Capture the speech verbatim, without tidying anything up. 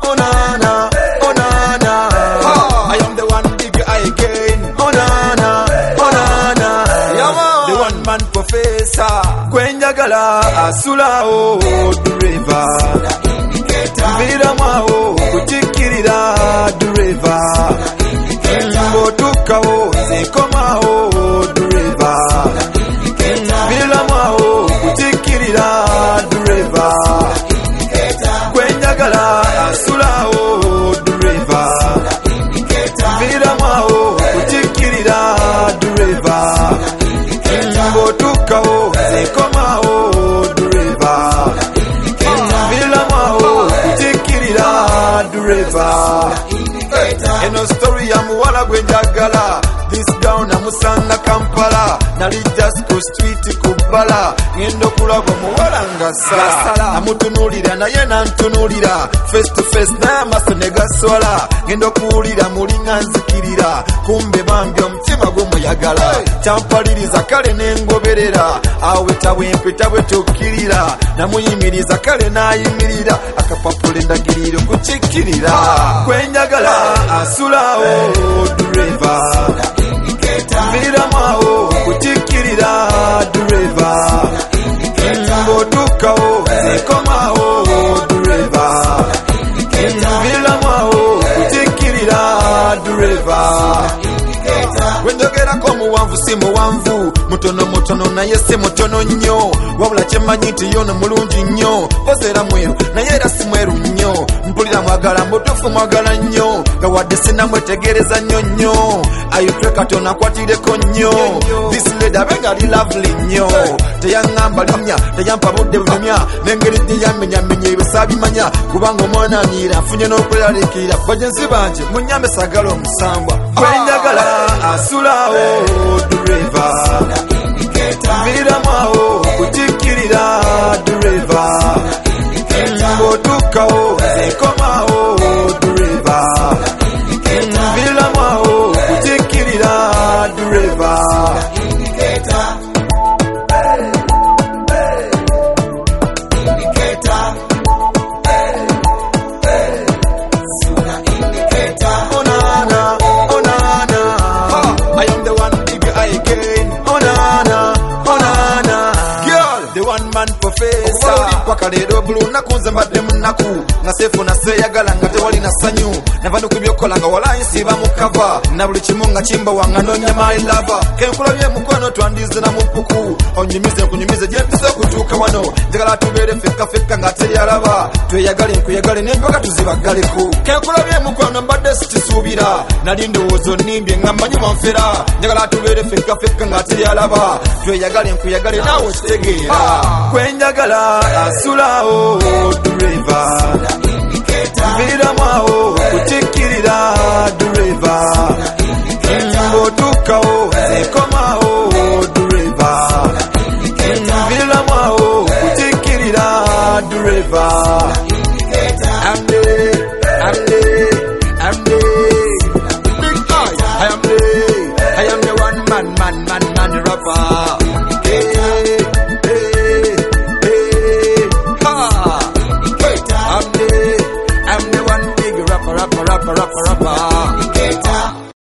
Oh na na, oh na na. I am the one big again. Oh na na, oh na na. The one man professor. Kwenjagala asula o driver. Vira mwao kutikirira driver. Mbotuka o zekoma o driver. Vira mwao kutikirira driver. Kwenjagala asula o driver. Vira mwao kutikirira driver. Mbotuka o zekoma o driver. Vira mwao kutikirira driver. Eno story ya muwala gwenjagala. This down amusanga Kampala. Nali just ku street kubala. Ngendo kulaba muwala ngasala. Amutunulira naye nantunulira. Face to face na maso negaswala. Ngendo kuulira mulinga nzikirira. Kumbe bambi omutima gumuyagala. Champaliriza kale nengoberera. Aweta wempeta bwetukkirira. Namuyimiriza kale nayimirira. Akapapula endagiriro kukikkirira. Kwenjagala asula o driver. Vira mwao kutikirira driver. Mbotuka o zekoma o driver. Vira mwao kutikirira driver. Wenjogera ko muwanvu si muwanvu. Mutono mutono naye si mutono nnyo. Wabula kyemanyi nti yono mulungi nnyo. Ozera mweru naye era si mweru nnyo. Mpulira mwagala mbutuufu mwagala nnyo. Nga wadde sinamwetegereza nnyo nnyo. Ayitwe Katonda akwatireko nnyo. This lady abenga ali lovely nnyo. Teyaŋŋamba linnya teyampa budde bunyumya. N'engeri gye yamenyamenya ebisa bimanya. Kubanga omwana anyiira afunye n'okweraliikirira. Bagenzi bange munnyambe sagala omusambwa. Kwenjagala asula o driver. Vira mwao kutikirira driver. Mbotuka o zekoma o driver. Vira mwao kutikirira driver. Oh na na, oh na na. I am the one big again. Oh na na, oh na na. Girl, the one man professor. Paka lero bulu nakunze mbadde munaku. Nga sefu na seyagala nga tewali na sanyu. Nava nukubyokola nga wala insiba mukava. Na buli kimu nga kimba wanga nonya my lover. Kenkulabye mukwano twandize na mupuku. Onyumize kunyumize jempise okutuuka wano. Njagala tubeere fekka fekka nga teyalaba. Tweyagale nkuyagale n'empaka tuzibagaleko. Kenkulabye mukwano mbadde sikisuubira. Nali ndowooza onnimbye nga mmanyi wanfera. Njagala tubeere fekka fekka nga teyalaba. Tweyagale nkuyagale naawe okitegeera. Kwenjagala asula o driver. Vira mwao kutikirira driver. Mbotuka o zekoma